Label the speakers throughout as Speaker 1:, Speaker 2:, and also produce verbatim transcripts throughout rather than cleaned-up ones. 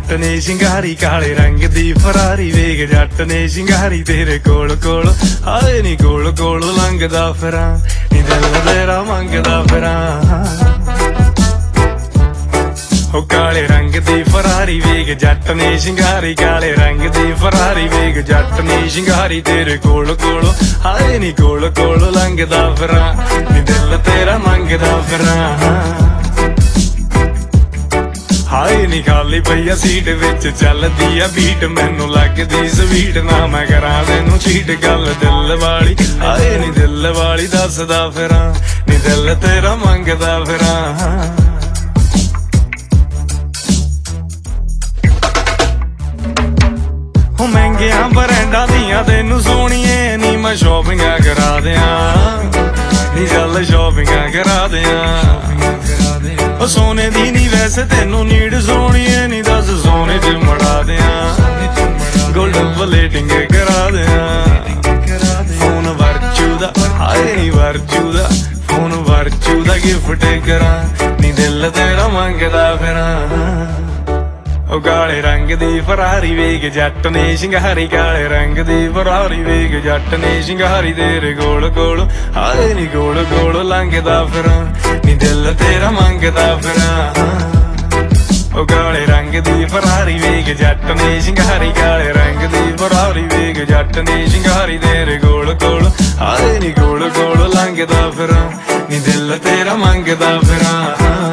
Speaker 1: जट ने शिंगारी काले रंग दी फरारी वेग जट ने शिंगारी तेरे कोल कोल हाए नी कोल कोल लंघदा फिरां नी दिल तेरा मंगदा फिरां हो काले रंग दी फरारी वेग जट ने शिंगारी काले रंग दी फरारी वेग जट ने शिंगारी तेरे कोल कोल हाए नी कोल कोल लंघदा फिरां नी दिल तेरा मंगदा फिरां हाए नी खाली पई सीट विच चलदी आ बीट मैनू लगदी स्वीट ना मैं करां तैनू चीट गल दिल वाली हाए नी दिल वाली दसदा फिरां नी दिल तेरा मंगदा फिरां हो महंगिया ब्रांडां दियां तैनू सोहणीए नी मैं शॉपिंगां करा दियां नी चल शॉपिंगां करा दियां ओ सोने दी नी वैसे तेनू नीड सोनी है नी दस सोने च मड़ा दियां गोल्डन प्लेटिंग करा दियां फोन वर्चू दा हाए नी वर्चू दा फोन वर्चू दा गिफ्ट करा नी दिल तेरा मंगदा फिरां ओ काले रंग दी फरारी वेग जट ने शिंगारी काले रंग दी फरारी वेग जट ने शिंगारी तेरे कोल कोल हाए नी कोल कोल लंघदा फिरां नी दिल तेरा मंगदा फिरां ओ काले रंग दी फरारी वेग जट ने शिंगारी काले रंग दी फरारी वेग जट ने शिंगारी तेरे कोल कोल हाए नी कोल कोल लंघदा फिरां नी दिल तेरा मंगदा फिरां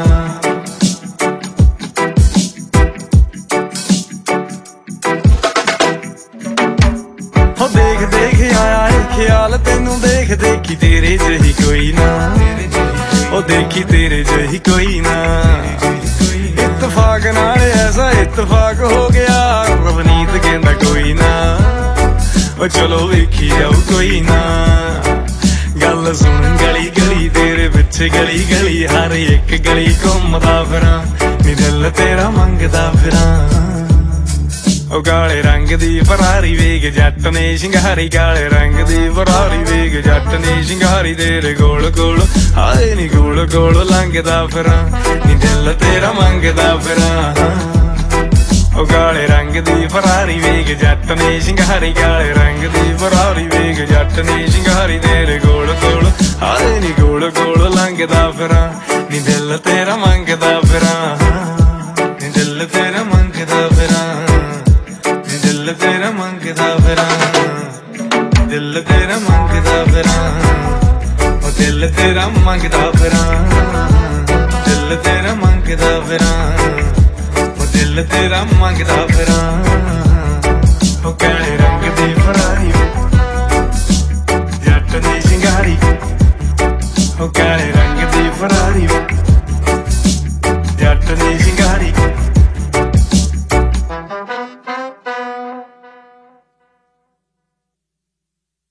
Speaker 1: देख देख आया है ख्याल तेनू देख देखी तेरे जही कोई ना ओ देखी तेरे जही कोई ना इत्तफाक नाल ऐसा इत्तफाक हो गया रवनीत कहंदा कोई ना ओ चलो वेखी जाओ कोई ना गल सुन गली गली तेरे पिछे गली गली हर एक गली घूमदा फिरां नी दिल तेरा मंगदा फिरां ओ काले रंग दी फरारी वेग जट ने शिंगारी काले रंग दी फरारी वेग जट ने शिंगारी तेरे कोल कोल हाए नी कोल कोल लंघदा फिरां नी दिल तेरा मंगदा फिरां ओ काले रंग दी फरारी वेग जट ने शिंगारी काले रंग दी फरारी वेग जट ने शिंगारी तेरे कोल कोल हाए नी कोल कोल लंघदा फिरां नी दिल तेरा मंगदा फिरां नी दिल तेरा मंगदा फिरां दिल तेरा मंगदा फिरां दिल तेरा मंगदा फिरां ओ दिल तेरा मंगदा फिरां दिल तेरा मंगदा फिरां ओ दिल तेरा मंगदा फिरां।